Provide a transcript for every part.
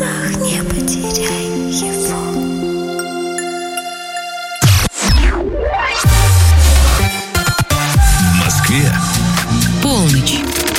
глазах, не потеряй его. В Москве полночь.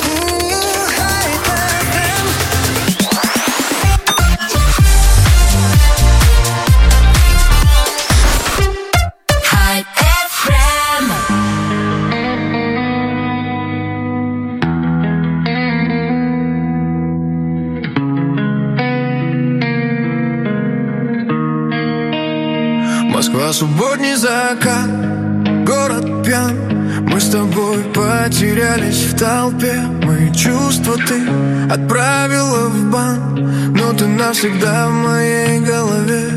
Москва, субботний закат, город пьян. Мы с тобой потерялись в толпе. Мои чувства ты отправила в бан, но ты навсегда в моей голове.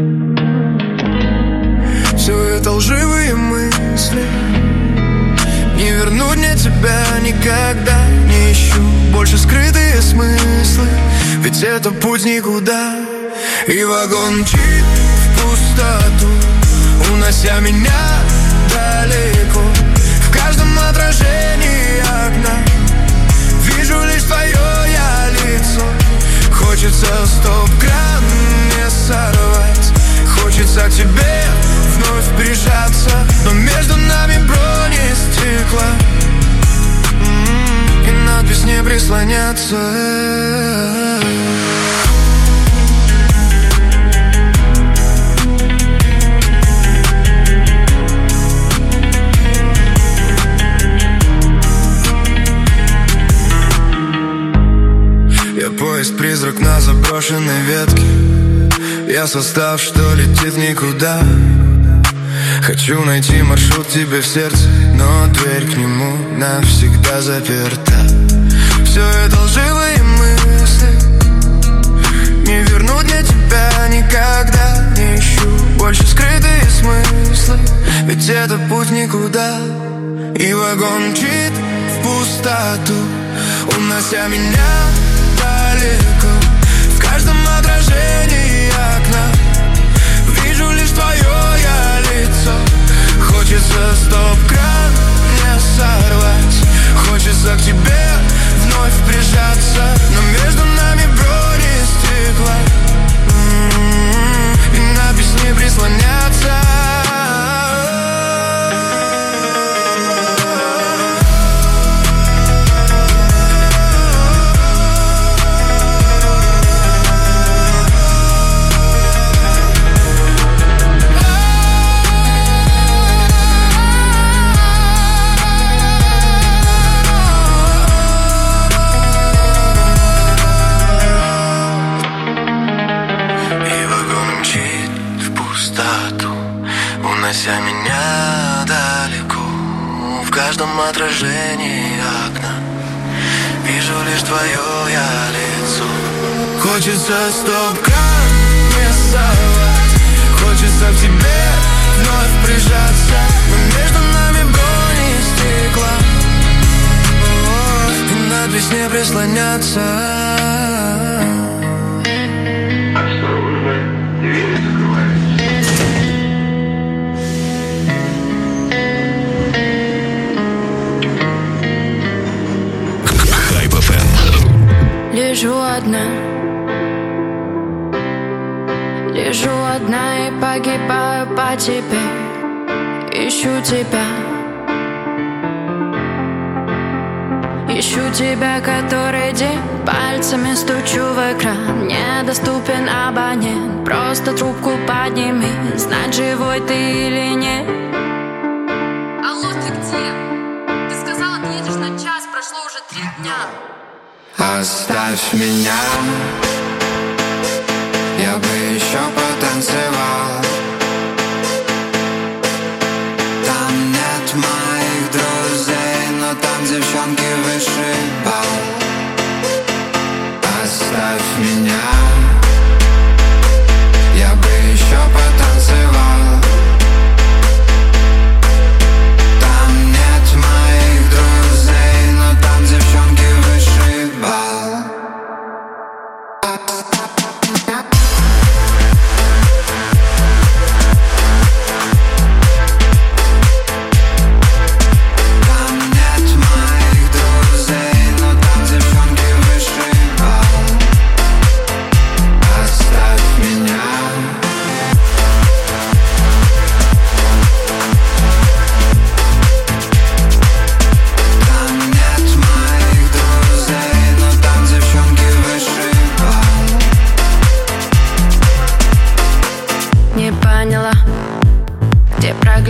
Все это лживые мысли, не вернуть мне тебя никогда. Не ищу больше скрытые смыслы, ведь это путь никуда. И вагон мчит в пустоту, унося меня далеко. В каждом отражении окна вижу лишь твое я лицо. Хочется стоп-кран не сорвать, хочется к тебе вновь прижаться, но между нами бронестекла и надпись не прислоняться. Поезд-призрак на заброшенной ветке. Я состав, что летит в никуда. Хочу найти маршрут тебе в сердце, но дверь к нему навсегда заперта. Все это лживые мысли, не вернуть мне тебя никогда. Не ищу больше скрытые смыслы, ведь это путь никуда. И вагон мчит в пустоту, унося меня далеко. В каждом отражении окна вижу лишь твое я лицо. Хочется стоп-кран не сорвать, хочется к тебе вновь прижаться, но между нами бронестекла и надпись не прислоняться. Унося меня далеко, в каждом отражении окна вижу лишь твое я лицо. Хочется стоп-кран не сорвать, хочется к тебе вновь прижаться, но между нами бронестекла и надпись не прислоняться. Лежу одна и погибаю по тебе. Ищу тебя который день, пальцами стучу в экран. Недоступен абонент, просто трубку подними, знать, живой ты или нет. Алло, ты где? Ты сказал, отъедешь на час, прошло уже 3 дня. Оставь меня, я бы еще потанцевал. Там нет моих друзей, но там девчонки выше бал. Оставь меня, я бы еще потанцевал. Там нет моих друзей, но там девчонки выше бал.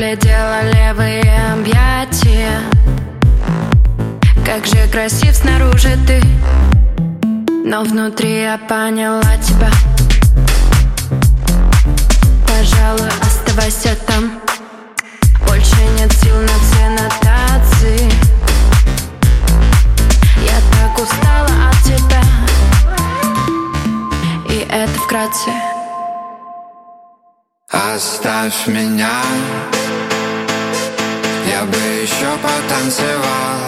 оглядела левые объятия. Как же красив снаружи ты, но внутри я поняла тебя. Пожалуй, оставайся там. Больше нет сил на все нотации. Я так устала от тебя. И это вкратце. Оставь меня, я бы еще потанцевал.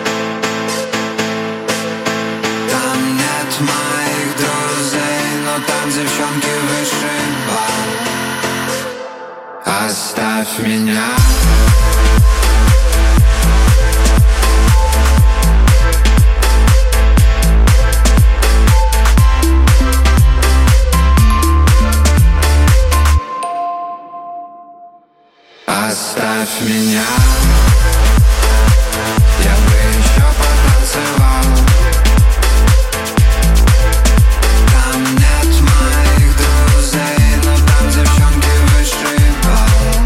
Там нет моих друзей, но там девчонки выше бал. Оставь меня. Оставь меня, я бы еще потанцевал. Там нет моих друзей, но там девчонки выше бал.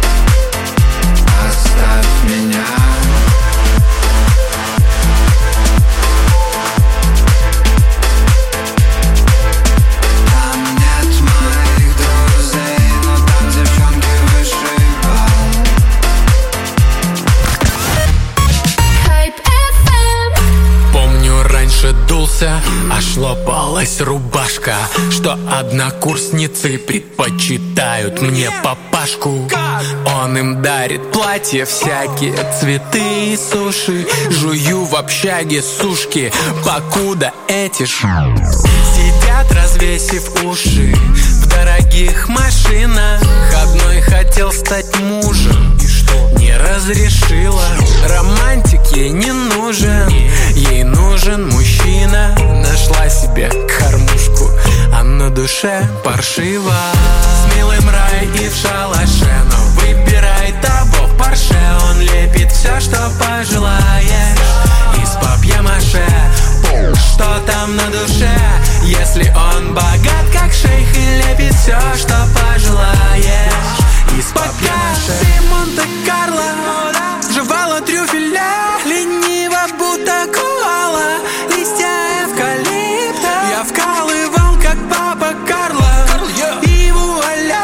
Оставь меня. Там нет моих друзей, но там девчонки выше бал. Помню, раньше дулся, аж лопалась рубашка, что однокурсницы предпочитают мне папашку. Он им дарит платья, всякие цветы и суши. Жую в общаге сушки, покуда эти сидят, развесив уши в дорогих машинах. Одной хотел стать мужем, не разрешила. Романтик ей не нужен, ей нужен мужчина. Нашла себе кормушку, а на душе паршиво. С милым рай и в шалаше, но выбирай того в Порше. Он лепит все, что пожелаешь, из папье-маше. Что там на душе, если он богат, как шейх, и лепит все, что пожелаешь, из папье-маше. Ты Монте-Карло, жевала трюфеля, лениво, будто коала, листья эвкалипта. Я вкалывал, как папа Карло, и вуаля,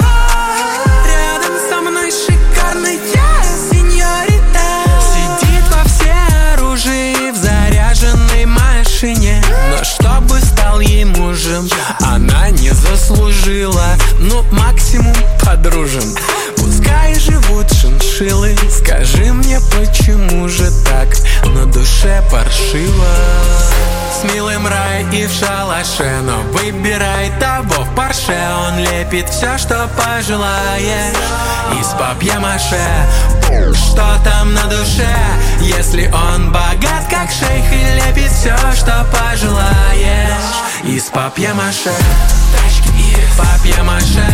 рядом со мной шикарная сеньорита. Сидит во всеоружии в заряженной машине, но чтобы стал ей мужем, она не заслужила. Ну, максимум подружим, пускай живут шиншиллы. Скажи мне, почему же так на душе паршиво? С милым рай и в шалаше, но выбирай того в Порше. Он лепит все, что пожелаешь, из папье-маше. Что там на душе, если он богат, как шейх, и лепит все, что пожелаешь, из папье-маше. Папье-маше,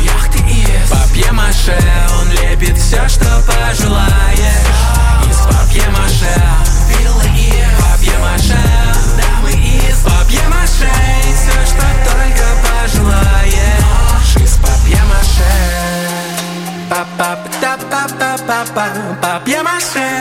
папье-маше. Он лепит все, что пожелаешь, из папье-маше. Папье-маше, папье-маше. И все, что только пожелаешь, из папье-маше. Папье-маше.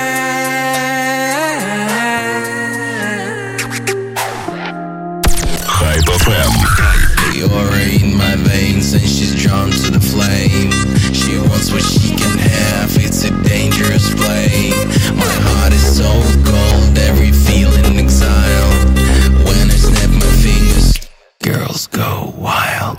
Hype FM. You're in my veins and she's drawn to the flame. She wants what she can have, it's a dangerous flame. My heart is so cold, every feeling exile. When I snap my fingers, girls go wild.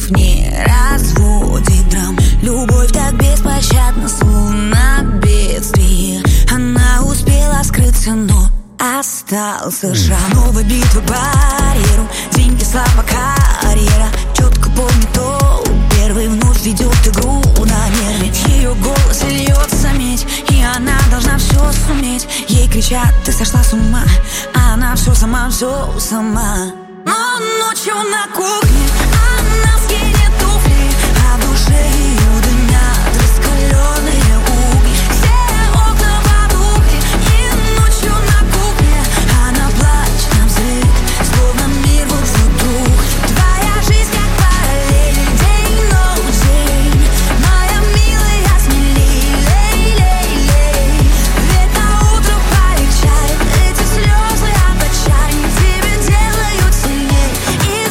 слов не разводит драм. Любовь так беспощадна, словно бедствие. Она успела скрыться, но остался шрам. Новая битва барьеру, деньги, слава, карьера. Четко помню, то первый вновь ведет игру на нерве. В ее голосе льется медь, и она должна все суметь. Ей кричат: ты сошла с ума, а она все сама. Но ночью на кухне она скинет туфли, а в душе ее дымят раскаленные угли. Все окна потухли, и ночью на кухне она плачет на взрыв, словно мир вот вдруг. Твоя жизнь как параллель, день, ночь, день. Моя милая, смелей, лей. Ведь на утро полегчает, эти слезы от отчаяния тебя делают сильней. И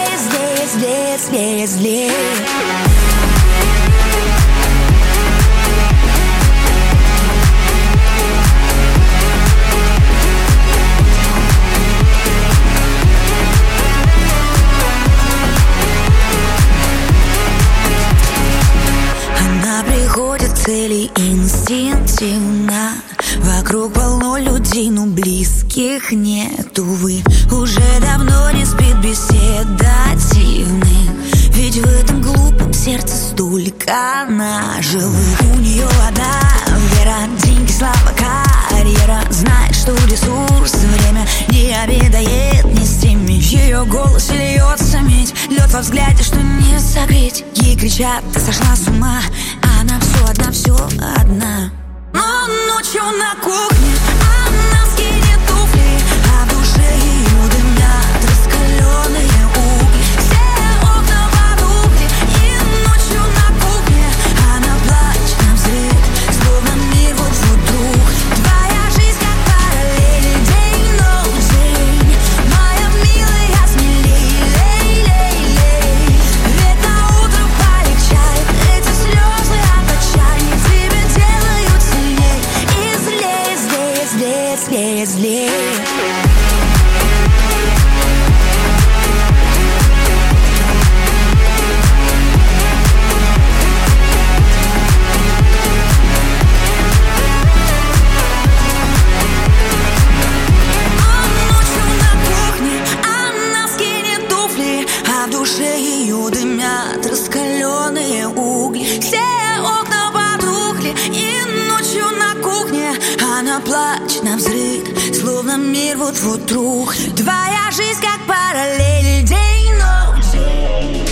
злее. Она приходит к цели инстинктивно. Вокруг полно людей, но близких нет, увы. Уже давно не спит беседативных, ведь в этом глупом сердце столько наживых. У нее одна вера, деньги, слава, карьера. Знает, что ресурс, время не обедает ни с теми. В ее голосе льется медь, лед во взгляде, что не согреть. Ей кричат: ты сошла с ума, а она все одна. Но ночью на кухне она скинет туфли, а в душе ее дымят раскаленные угли. Все окна потухли, и ночью на кухне она плачет на взрыв, словно мир вот вдруг. Твоя жизнь как параллель, день, ночь, день. Моя милая, смелей, лей. Ведь на утро полегчает, эти слезы от отчаяния тебя делают сильней. И злее. А в душе ее дымят раскаленные угли. Все окна потухли, и ночью на кухне она плачет на взрыв, словно мир вот рухнет. Твоя жизнь как параллель, день, ночь, день.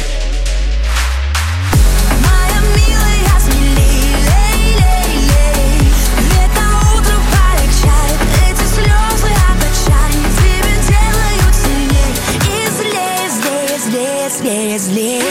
Моя милая, смелей, лей. Ведь на утро полегчает, эти слезы от отчаяния тебя делают сильней. И злее.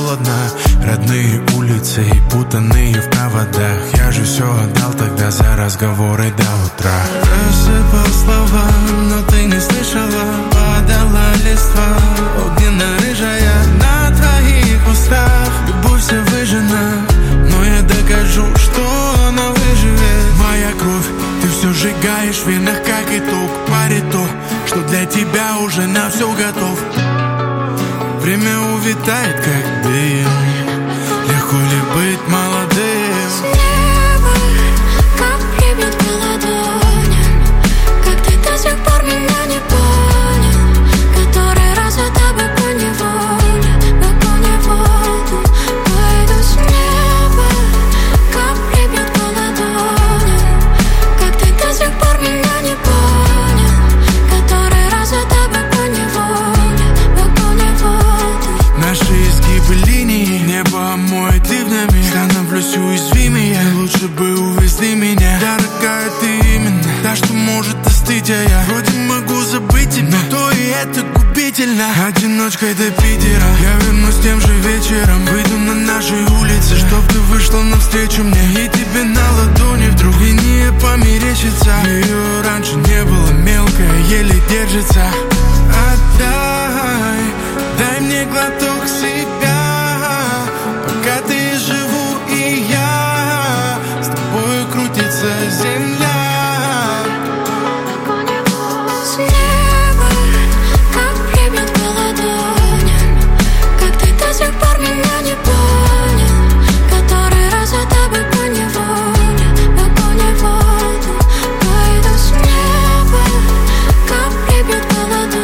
холодно. Родные улицы и путанные в проводах. Я же все отдал тогда за разговоры до утра. Рассыпал слова, но ты не слышала. Падала листва, огненно-рыжая на твоих устах. Любовь вся выжжена, но я докажу, что она выживет. Моя кровь, ты все сжигаешь в венах, как итог. Парит то, что для тебя уже на все готов. Время увитает, как дым. Легко ли быть молодым? С неба капли бьют по ладоням. Как ты до сих пор меня не понял? Который раз за тобой поневоле, да поневоле. Пойду с неба, капли бьют по ладоням. Как ты до сих пор меня не понял? Который раз за тобой поневоле, да поневоле. Наши изгибы линий, небо омоет ливнями. Становлюсь уязвимее, лучше бы увезли меня. Дорогая, ты именно та, что может остыть, а я вроде могу забыть тебя, но то и это губительно. Одиночкой до Питера я вернусь тем же вечером. Выйду на наши улицы, чтоб ты вышла навстречу мне. И тебе на ладони вдруг линия померещится. Ее раньше не было, мелкая, еле держится. Отдай, дай мне глоток себя, пока ты живу и я. С тобою крутится земля. С неба капли бьют по ладоням. Как ты до сих пор меня не понял? Который раз за тобой поневоле, да поневоле. Пойду с неба, капли бьют по ладоням.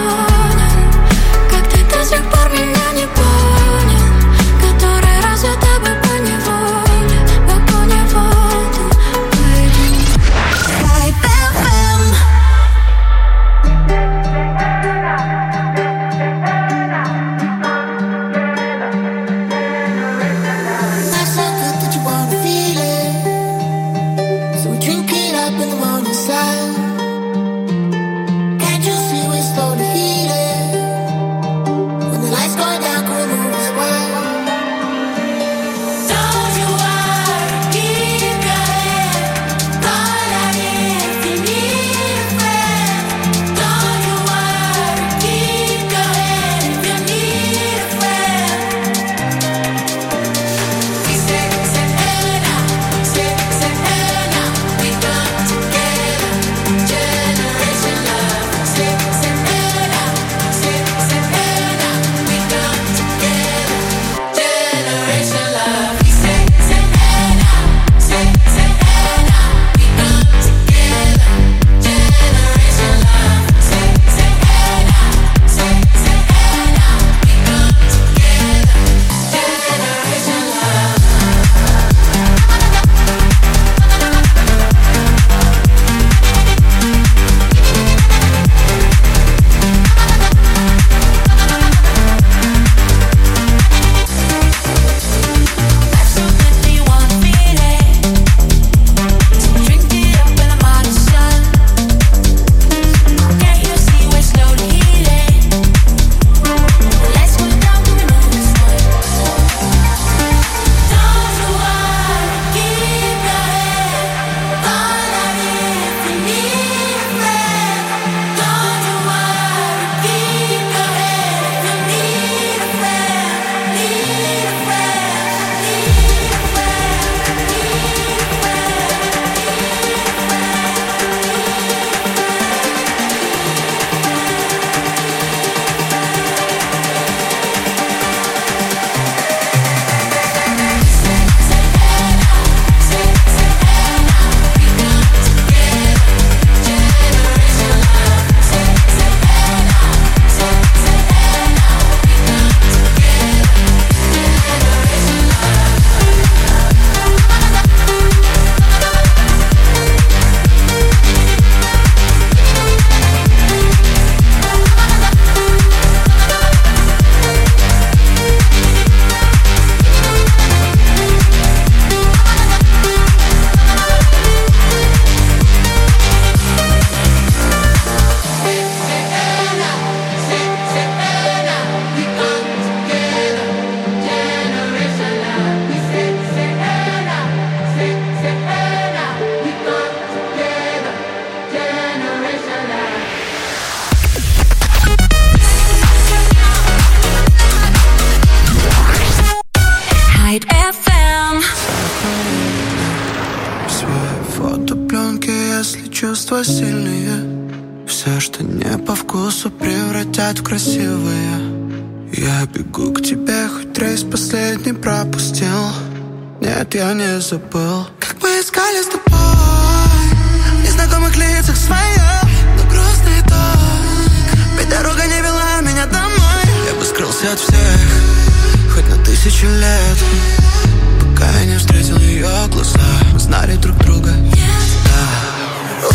чувства сильные. Все, что не по вкусу, превратят в красивое. Я бегу к тебе, хоть рейс последний пропустил. Нет, я не забыл, как мы искали с тобой в незнакомых лицах своих, но грустный итог. Ведь дорога не вела меня домой. Я бы скрылся от всех, хоть на 1000 лет, пока я не встретил ее глаза. Мы знали друг друга. Да.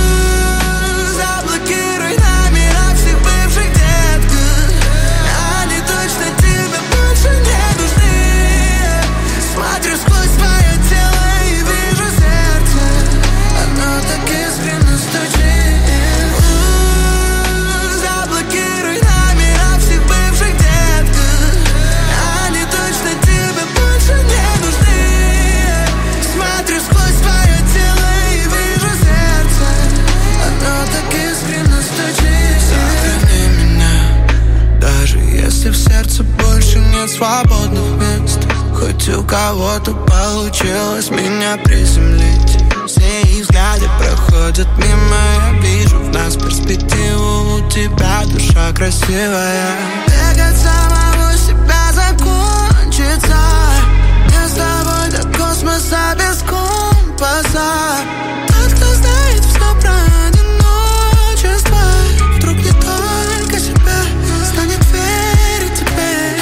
Заблокируй номера всех бывших, детка. Они точно тебе больше не нужны. Смотрю сквозь твое тело и вижу сердце. Оно так искренне стучит. Заблокируй номера всех бывших, детка. Они точно тебе больше не нужны. Смотрю сквозь твое тело и вижу сердце. Оно так искренне стучит. Сохрани меня, даже если в сердце больше нет свободных мест. Хоть у кого-то получилось меня приземлить. Все их взгляды проходят мимо. Я вижу в нас перспективу. У тебя душа красивая. Бегать самого себя закончится. Я с тобой до космоса без компаса. Тот, кто знает все про одиночество, вдруг не только себя станет верить тебе.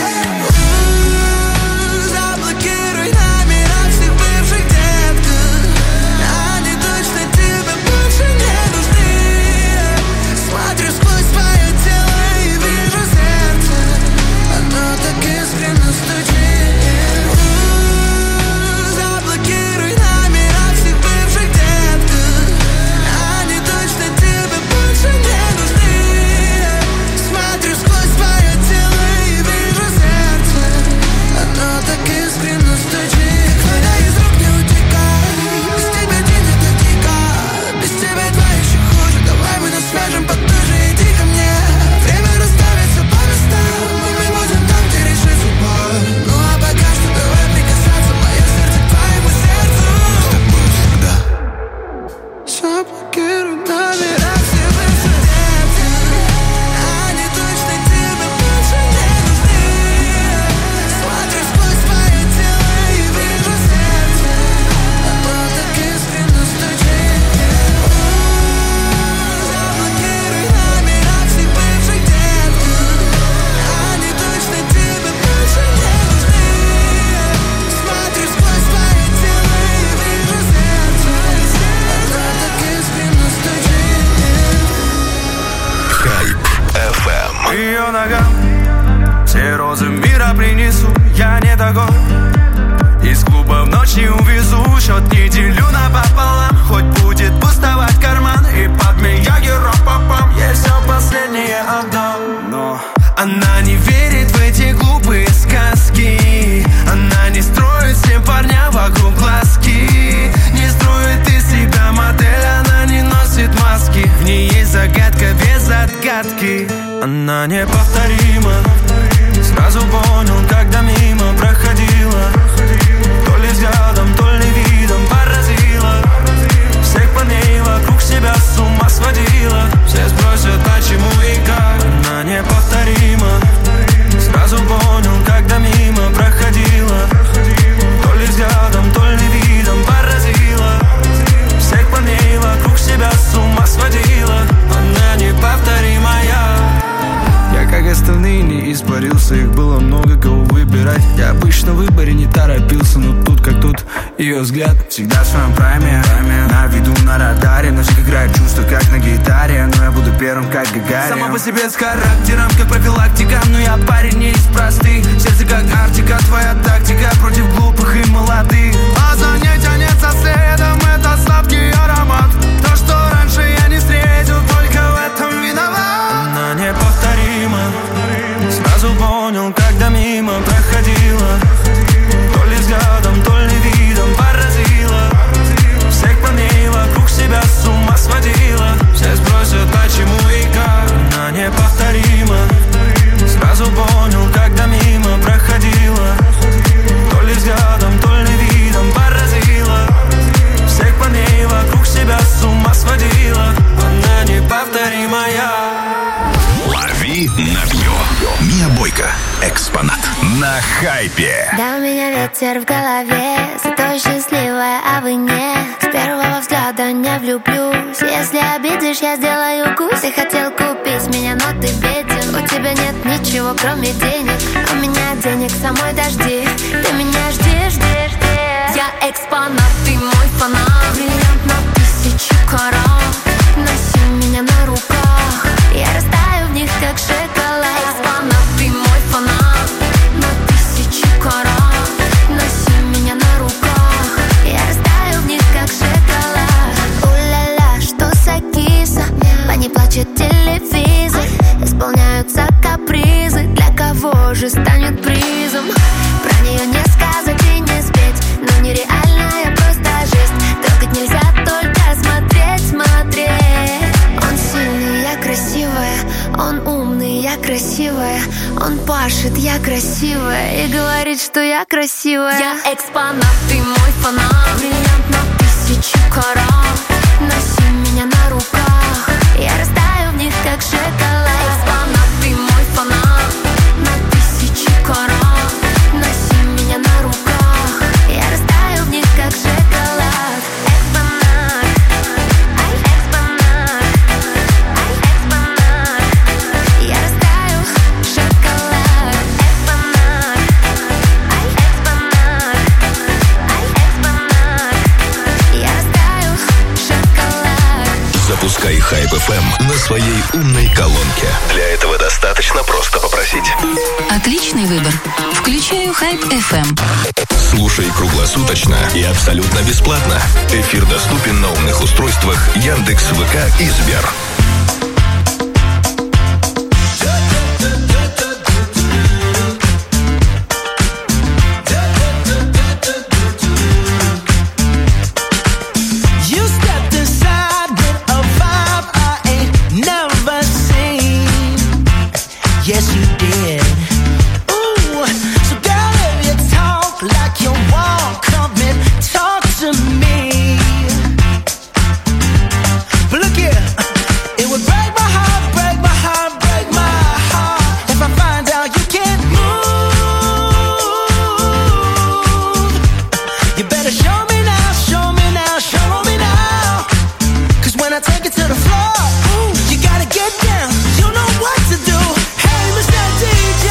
Заблокируй номера всех бывших, детка. Они точно тебе больше не нужны. Смотрю сквозь твое тело и вижу сердце. Оно так искренне стучит. Заблокируй номера всех бывших, детка. Они точно тебе больше не нужны. Смотрю сквозь твое тело и вижу сердце. Оно так искренне стучит. Вода из рук не утекает. Без тебя день это дико. Без тебя два еще хуже. Давай мы нас свяжем потуже. Иди ко мне. Время расставит все по местам. Мы будем там, где решит судьба. Ну а пока что давай прикасаться. Мое сердце к твоему сердцу. С тобой всегда. Заблокируй номера всех бывших, детка. Они точно тебе больше не нужны. Смотрю сквозь твое тело и вижу сердце. Оно так искренне стучит. Заблокируй номера всех бывших, детка. Они точно тебе больше не нужны. Смотрю сквозь твое тело и вижу сердце. Оно так искренне стучит. Хайп FM. Ее ногам все розы мира принесу. Я не такой. Из клуба в ночь не увезу. Счет не делю напополам. Хоть будет пустовать карман. И под меня герой-попам. Я все последнее отдам. Но она не верит в эти глупые сказки. Она не строит всем парням вокруг глазки. Не строит из себя модель. Она не носит маски. В ней есть загадка без отгадки. Она неповторима. Сразу понял, когда мимо проходила. То ли взглядом, то ли видом поразила. Всех парней вокруг себя с ума сводила. Все спросят, почему и как. Она неповторима. Сразу понял, когда мимо проходила. То ли взглядом, то ли видом поразила. Всех парней вокруг себя с ума сводила. Она неповторимая. Я как остальные не испарился. Их было много, кого выбирать. Я обычно в выборе не торопился. Но тут как тут ее взгляд всегда в своем прайме. На виду, на радаре. На всех играет чувства, как на гитаре. Но я буду первым, как Гагарин. Сама по себе с характером, как профилактика. Но я парень не из простых. Сердце как Арктика. Твоя тактика против глупых и молодых. А за ней тянется следом. Это сладкий аромат. То, что раньше я не встретил, только в этом виноват. Она неповторима. Сразу понял, когда мимо проходила. То ли взглядом, то ли видом поразила. Всех парней вокруг себя с ума сводила. Все спросят, почему и как. Она неповторима. Сразу понял, когда мимо проходила. То ли взглядом, то ли видом поразила. Всех парней вокруг себя с ума сводила. осенью. Мия Бойко. Экспонат. На хайпе. Да, у меня ветер в голове, зато счастливая, а вы нет. С первого взгляда не влюблюсь. Если обидишь, я сделаю кусь. Ты хотел купить меня, но ты беден. У тебя нет ничего, кроме денег. У меня денег самой дожди. Ты меня жди, жди, жди. Я экспонат, ты мой фанат. Бриллиант на 1000 карат. Носи меня на руках. Я растаю в них, как шоколад. Экспонат, ты мой фанат. На 1000 карат. Носи меня на руках. Я растаю в них, как шоколад. У-ля-ля, что за киса? По ней плачет телевизор. Исполняются капризы. Для кого же станет призом? Про нее не сказать и не спеть. Но нереальная просто жесть. Трогать нельзя, только смотреть, смотреть. Он сильный, я красивая. Он умный, я красивая. Он пашет, я красивая. И говорит, что я красивая. Я экспонат, ты мой фанат. Бриллиант на 1000 карат. Носи меня на руках. Я растаю в них, как шоколад. Экспонат, ты мой фанат. На 1000 карат. Носи меня на руках. Я растаю в них, как шоколад. Экспонат. Ай, экспонат. Ай, экспонат. Я растаю шоколад. Экспонат. Ай, экспонат. Ай, экспонат. Я растаю шоколад. Запускай Хайп FM на своей умной колонке. Для этого достаточно просто попросить. Отличный выбор. Включаю Хайп FM. Слушай круглосуточно и абсолютно бесплатно. Эфир доступен на умных устройствах Яндекс, ВК и Сбер. Yes, you did. Ooh, so girl, if you talk like you want, come and talk to me. But look here, it would break my heart, break my heart, break my heart if I find out you can't move. You better show me now, show me now, show me now. 'Cause when I take it to the floor, ooh, you gotta get down. You know what to do. Hey, Mr. DJ.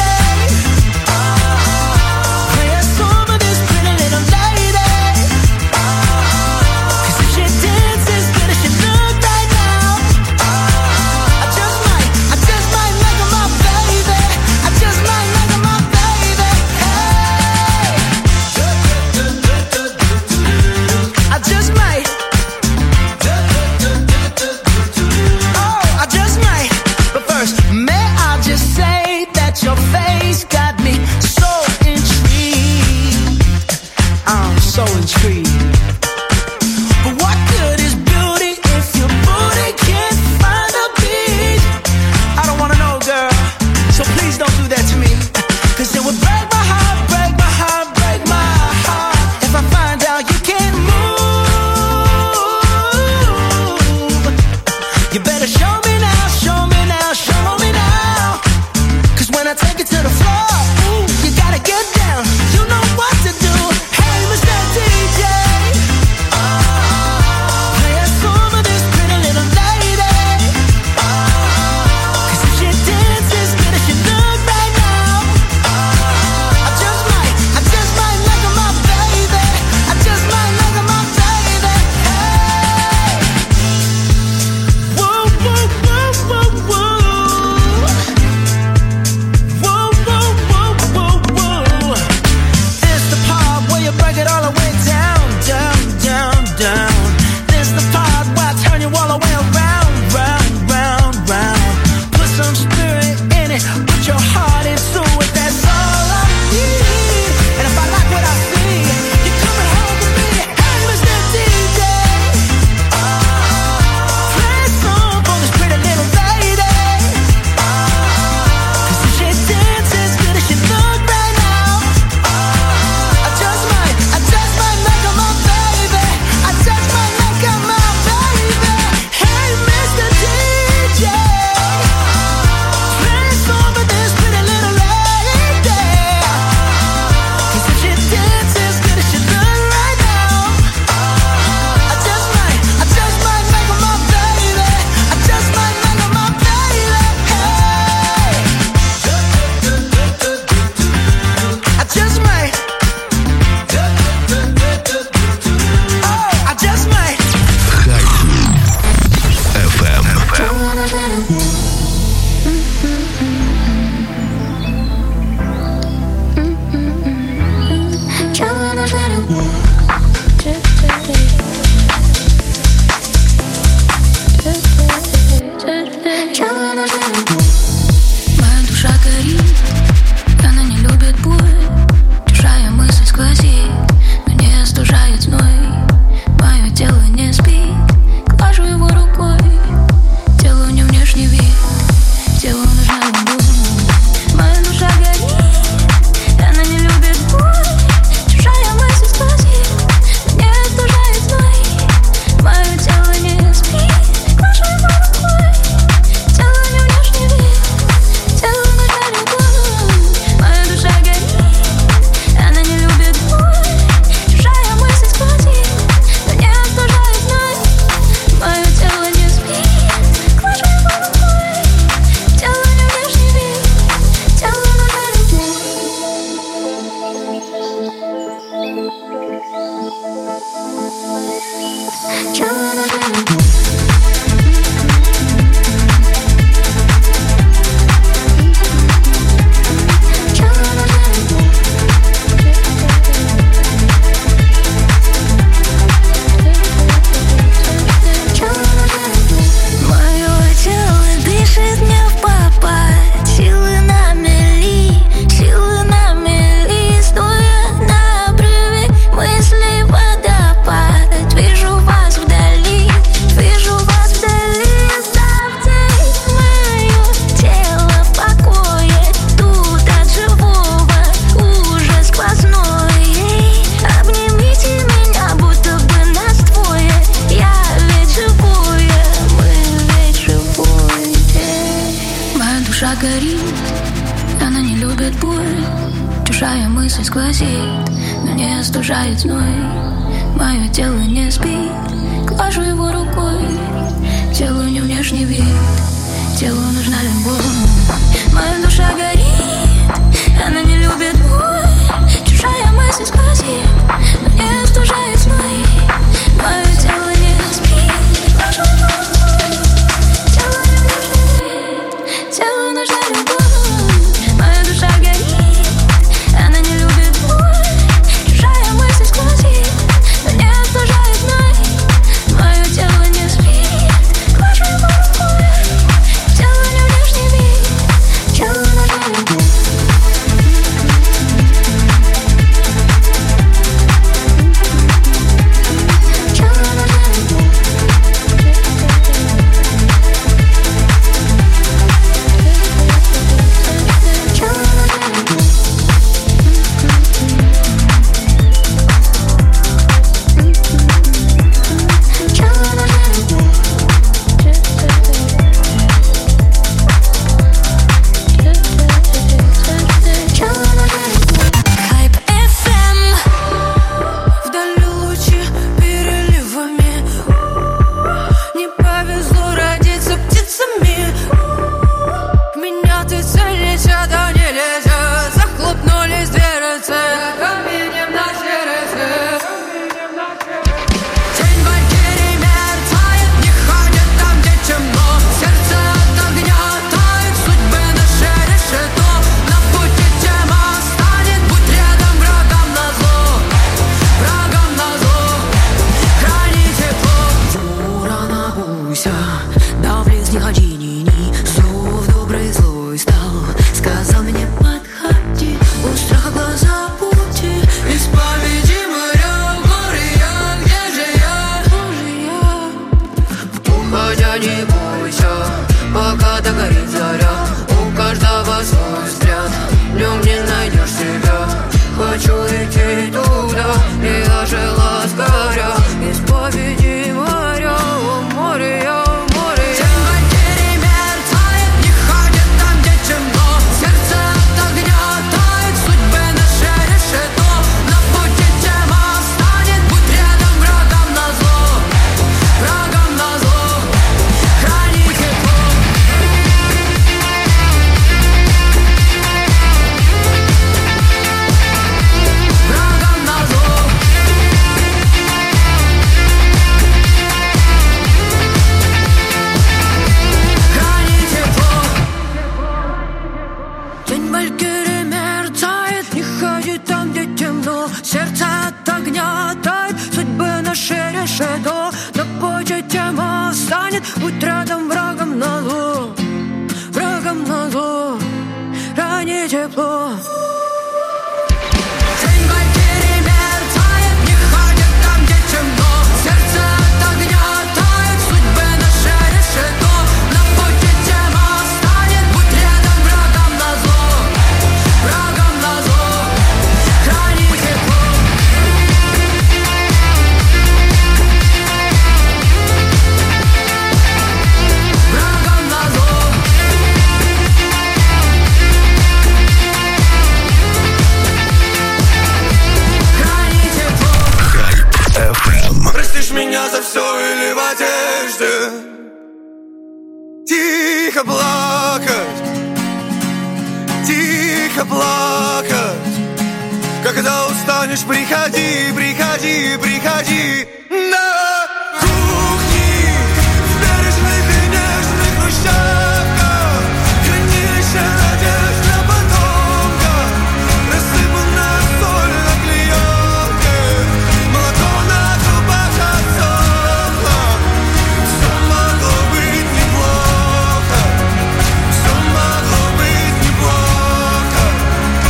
любит боль, чужая мысль сквозит, но не остужает зной. Мое тело не спит, глажу его рукой. Телу не внешний вид, телу нужна любовь. Моя душа горит, она не любит боль, чужая мысль сквозит, но не остужает зной. Мое тело не спит, глажу его рукой. Телу не внешний вид, телу нужна любовь. Моя душа горит, она не любит боль, чужая мысль сквозит, но не остужает зной. Мое тело не спит, глажу его рукой. Тело не внешний вид, телу нужна любовь.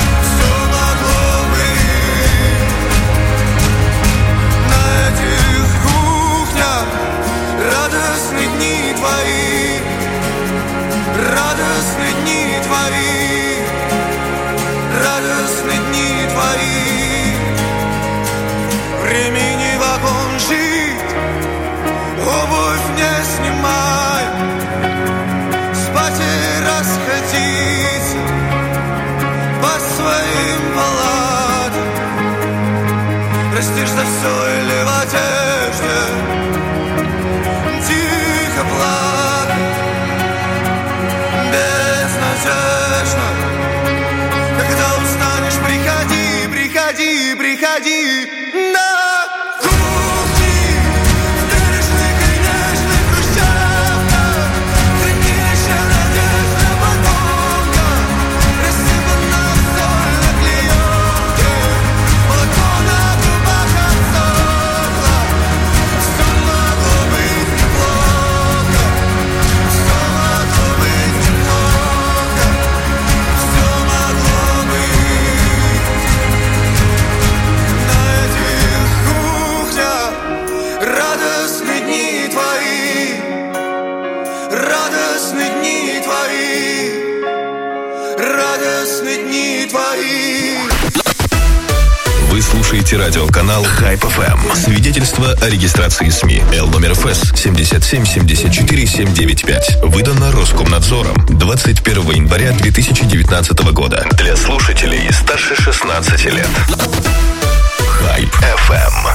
На этих простишь за все или в одежде тихо плакать безнадежно. Когда устанешь, приходи, приходи, приходи на кухни в бережных и нежных хрущевках. Хранилище надежда подводка, рассыпана соль на клеенке, молоко на губах отсохло. Все могло быть неплохо, все могло быть неплохо, все могло быть. На этих кухнях радостные дни твои, радостные дни твои, радостные дни твои. Вы слушаете радиоканал Hype FM. Свидетельство о регистрации СМИ. Л-номер ФС 7774795. Выдано Роскомнадзором 21 января 2019 года. Для слушателей старше 16 лет. Hype FM.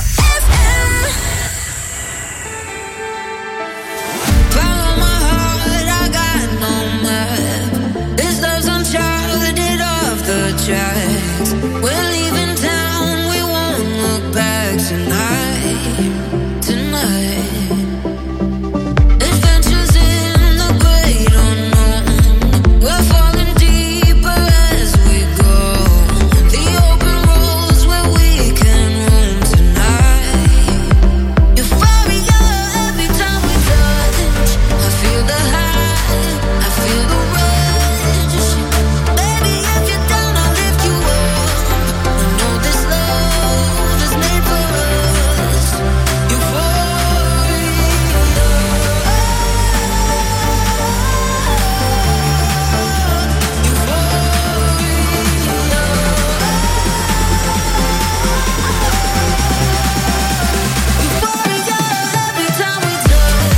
Follow my heart, I got no map. This love's uncharted off the tracks. We're leaving town, we won't look back tonight, tonight. Adventures in the great unknown. We're falling deeper as we go. The open roads where we can roam tonight. Euphoria every time we touch. I feel the high, I feel the rush. Baby, if you're down, I'll lift you up. I know this love is made for us. Euphoria. Euphoria every time we touch.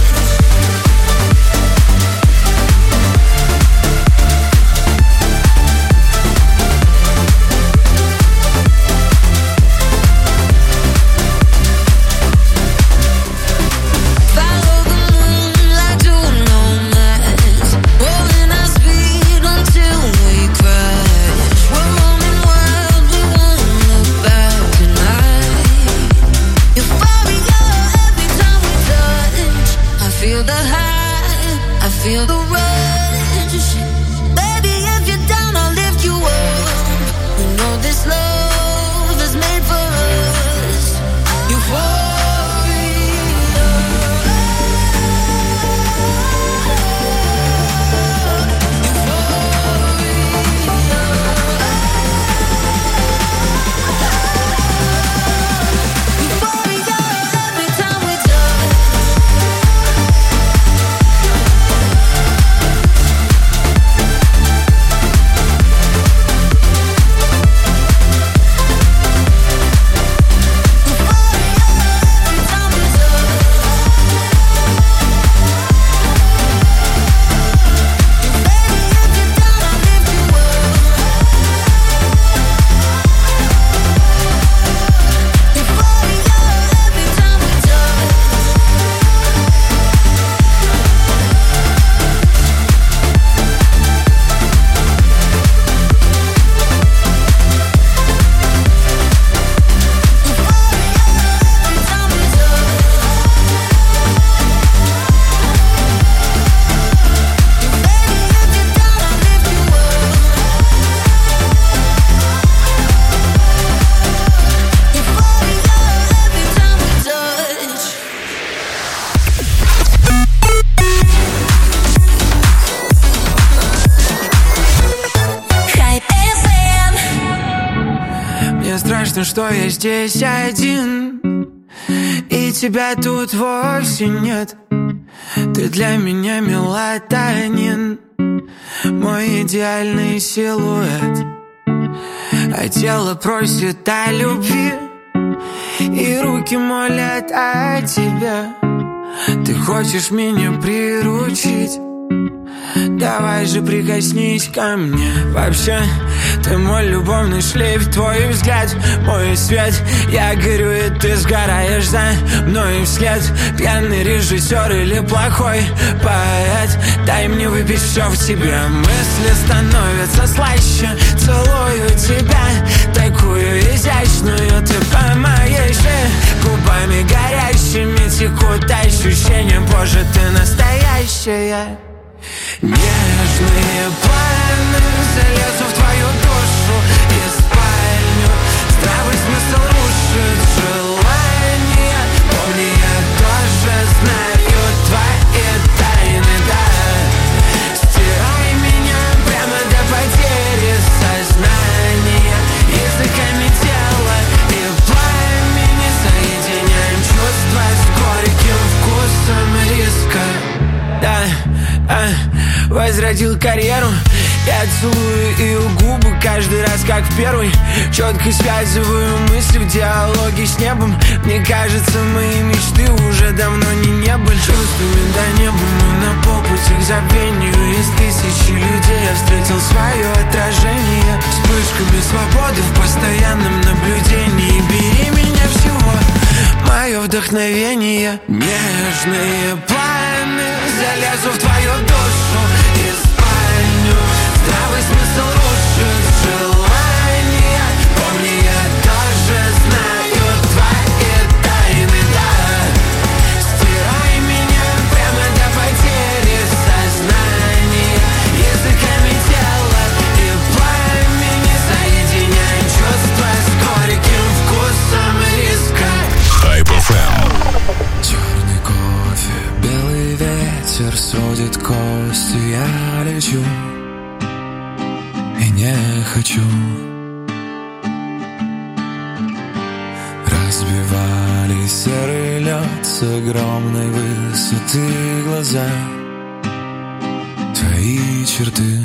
Follow the moonlight to no mass. Rolling our speed until we crash. We're roaming wild, we won't look back tonight. Euphoria every time we touch. I feel the high, I feel the rush. Baby, if you're down, I'll lift you up. You know this love is made for us. Euphoria. Euphoria every time we touch. Страшно, что я здесь один, и тебя тут вовсе нет. Ты для меня мелатонин, мой идеальный силуэт. А тело просит о любви, и руки молят о тебе. Ты хочешь меня приручить, давай же прикоснись ко мне. Вообще, ты мой любовный шлейф, твой взгляд, мой свет. Я горю, и ты сгораешь за мной вслед. Пьяный режиссер или плохой поэт, дай мне выпить все в тебе. Мысли становятся слаще, целую тебя, такую изящную. Ты по моей шее, губами горящими текут ощущения. Боже, ты настоящая. Нежные планы, залезу в твою душу и спальню. Здравый смысл рушит желание. Помни, я тоже знаю твои тайны, да. Стирай меня прямо до потери сознания. Языками тела и пламени соединяем чувства с горьким вкусом риска. Да, возродил карьеру. Я целую ее губы каждый раз, как в первый. Четко связываю мысли в диалоге с небом. Мне кажется, мои мечты уже давно не небо. Чувствами до неба мы на полпути к забвению. Из тысячи людей я встретил свое отражение. Вспышками свободы в постоянном наблюдении. Бери меня всего, мое вдохновение. Нежные планы, залезу в твою душу и спальню. Здравый смысл рушит желание. Помни, я тоже знаю твои тайны, да. Стирай меня прямо до потери сознания. Языками тела и пламени соединяем чувства с горьким вкусом риска. Hype FM. Черный кофе, белый ветер сводит кости. Я лечу и не хочу. Разбивали серый лед с огромной высоты глаза. Твои черты.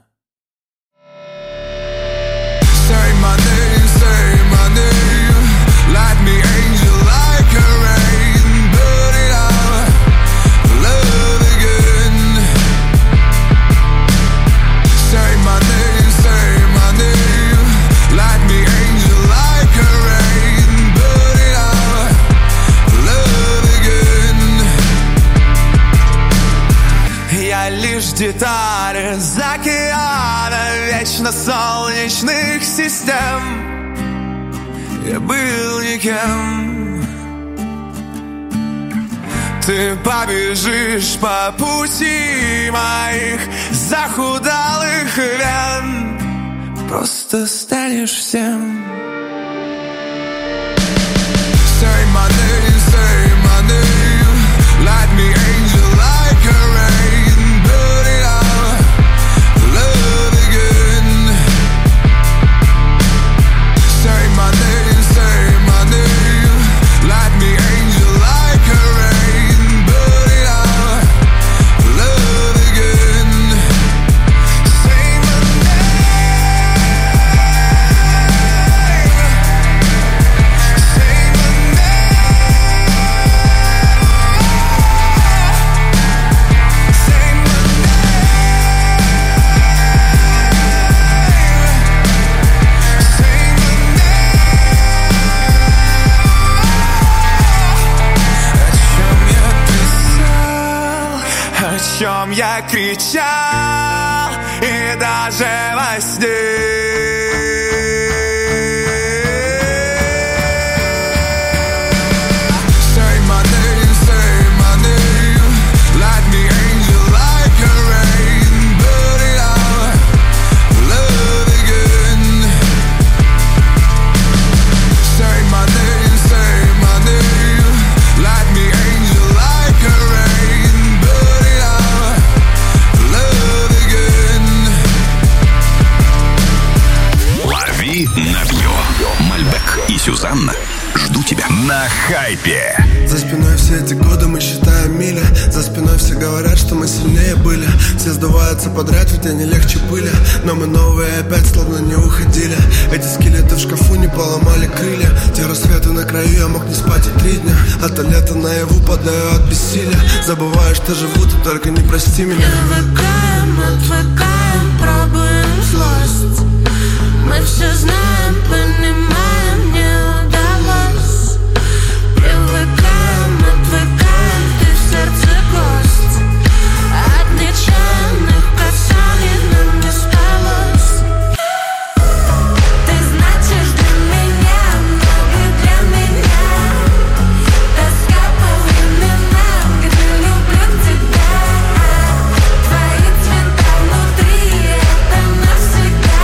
Say my name, light me angel like a rain, burn it out, love again. Say my name, light me angel like a rain, burn it out, love again. Я лишь детали с океана вечно солнечных систем. Я был никем. Ты побежишь по пути моих захудалых вен. Просто станешь всем. Say my name, light me angel like a rain, burn it out, love again. Say my name, light me angel like a rain, burn it out, love again. Say my name, say my о чем я кричал, и даже во сне. Say my name, light me angel like a rain, burn it out, love again. Say my name, light me angel like a rain, burn it out, love again. Лови Навье, Мальбек и Сюзанна жду тебя на хайпе. За спиной все эти годы мы считаем мили. За спиной все говорят, что мы сильнее были. Все сдуваются подряд, ведь они легче пыли. Но мы новые опять словно не уходили. Эти скелеты в шкафу не поломали крылья. эти рассветы на краю, я мог не спать и 3 дня. А то лето наяву падаю от бессилия. Забываю, что живу, ты только не прости меня. Привыкаем, отвыкаем, пробуем злость. Мы все знаем, понимаем, не удалось. Привыкаем, отвыкаем, ты в сердце гость. От нечаянных касаний нам не спалось. Ты значишь для меня, много для меня. Тоска по временам, где люблю тебя. Твои цвета внутри, это навсегда.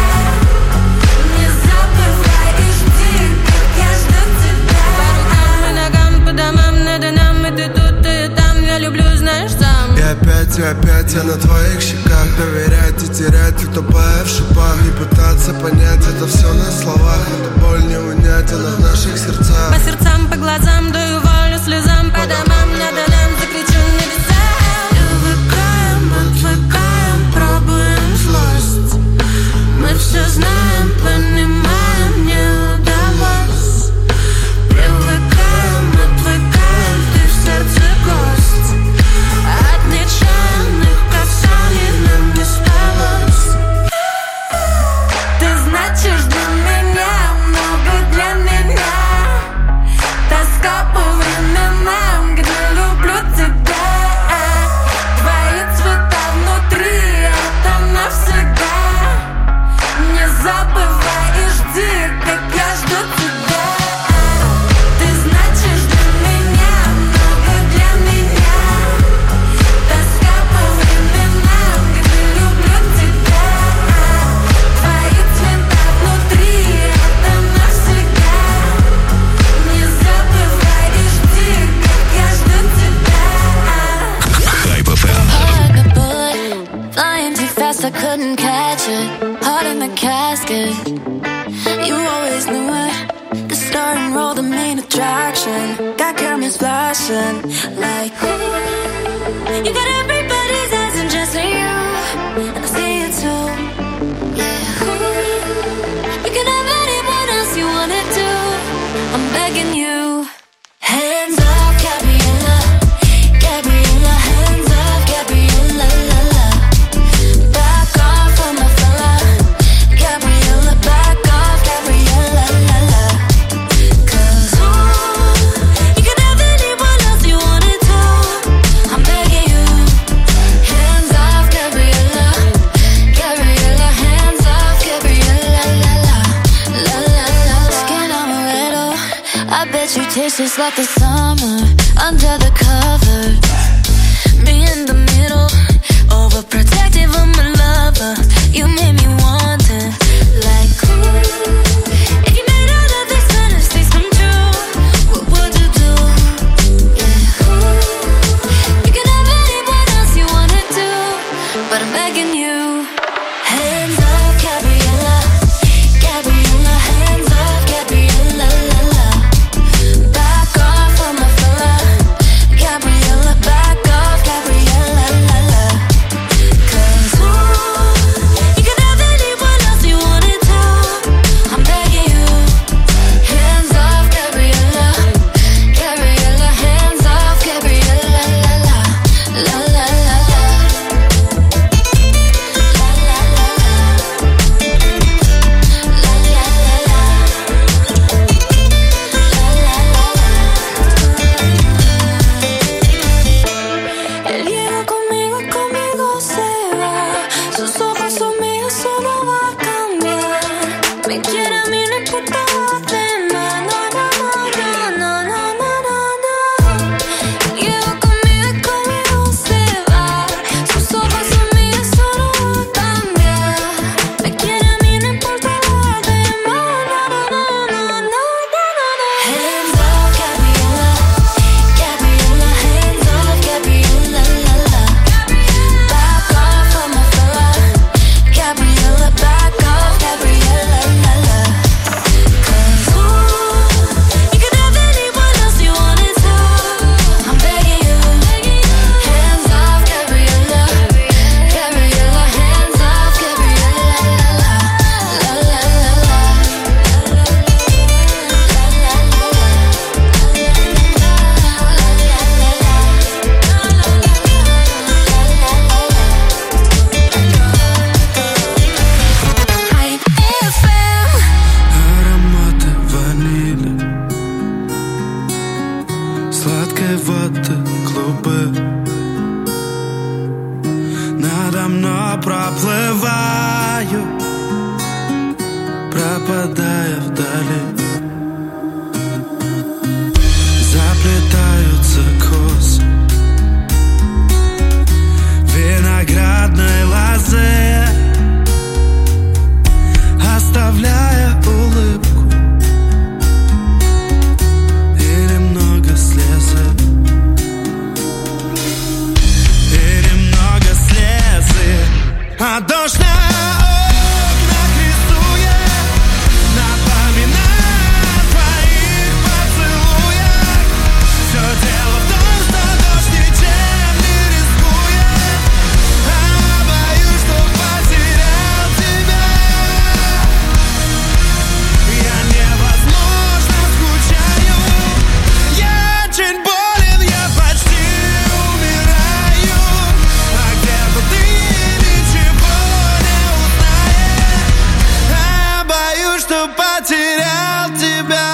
Не забывай и жди, как я жду тебя. По рукам и ногам, по домам, надо нам, и ты тут, и там. Я люблю, знаешь, сам. И опять я на твоих щеках. Доверять и терять, утопая в шипах. Не пытаться понять, это все на словах. Эту боль не унять, она в наших сердцах. По сердцам, по глазам, даю волю слезам. По домам, надо нам, закричу небесам. Привыкаем, отвыкаем, пробуем злость. Мы все знаем, понимаем, не удалось. Привыкаем, отвыкаем, ты в сердце гость. От нечаянных касаний нам не спалось. Ты значишь для меня, много для меня. Тоска по временам, где люблю тебя. Твои цвета внутри, это навсегда. Не забывай и жди, как я жду тебя. Ты значишь для меня, много для меня. Тоска по временам, где люблю тебя. Твои цвета внутри, это навсегда. Не забывай и жди, как я жду тебя. Hype FM. Like a bullet, flying too fast, I couldn't catch it. Heart in the casket, you always knew it. The star and roll, the main attraction. Got cameras flashing like ooh. You got everybody's eyes and just you, and I see it too. Yeah, ooh. You can have anyone else you wanted to. I'm begging you. Hands off, Gabriella, Gabriella. Hands off, Gabriella, la la. Back off on my fella, Gabriella. Back off, Gabriella, la la. 'Cause ooh, you can have anyone else you wanted to. I'm begging you. Hands off, Gabriella, Gabriella. Hands off, Gabriella, la la, la la la. Skin on a little, I bet you taste just like the summer under the covers. Me in the middle, overprotective of my lover. You made me want it, like ooh. If you made all of these fantasies come true, what would you do? Yeah, ooh. You can have anyone else you wanted to, but I'm begging you. Hands off, Gabriella, Gabriella. Hands off, Gabriella, la la. Back off on my fella, Gabriella. Back off, Gabriella, la la. 'Cause ooh, you can have anyone else you wanted to. I'm begging you. Hands off, Gabriella, Gabriella. Hands off, Gabriella, la la, la la la la. Él llega conmigo y conmigo se va. Sus ojos son míos, solo va a cambiar. Me quiere a mí, no importa lo demás. No, no, no, no, no, no, no, no. Él llega conmigo y conmigo se va. Sus ojos son míos, solo va a cambiar. Me quiere a mí, no importa lo demás. No, no, no, no, no, no, no, no. Hands off, Gabriella, Gabriella. Hands off, Gabriella, la la. Back off on my fella, Gabriella. Back off, Gabriella, la la. пропадая вдали. Заплетаются косы в виноградной лозе, оставляя улыбку и немного слезы. И немного слезы. А дождь на окнах рисует, напоминая о твоих поцелуях. Все дело в том, что дождь ничем не рискует, а боюсь, что потерял тебя. Я невозможно скучаю, я очень болен, я почти умираю. А где-то ты ничего не узнаешь, а боюсь, что потерял тебя.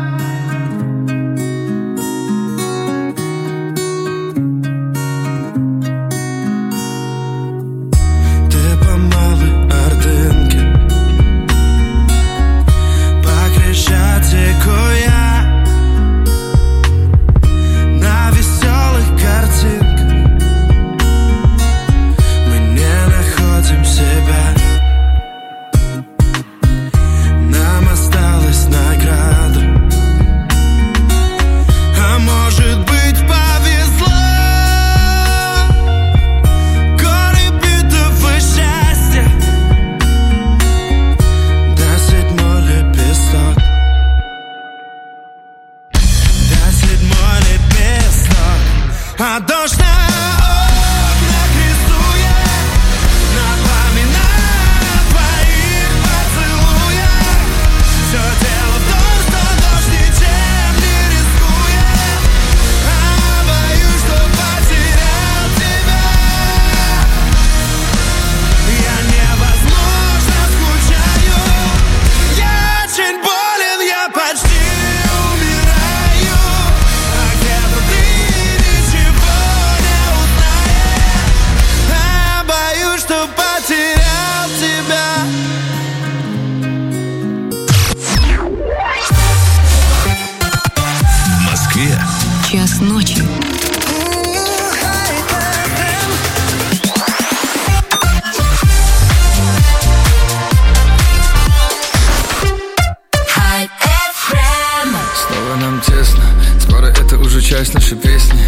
Ты по малой Ордынке, по Крещатику я, на веселых картинках мы не находим себя. Нам осталась награда, а может быть повезло. Горы битов и счастья, до седьмой лепесток, до седьмой лепесток. А дождь на окнах рисует, напоминая о твоих поцелуях. Все дело в том, что дождь ничем не рискует, а боюсь, что потерял тебя. Я невозможно скучаю, я очень болен, я почти умираю. А где-то ты ничего не узнаешь, а боюсь, что потерял тебя. В Москве Час ночи. Снова нам тесно, скоро это уже часть нашей песни.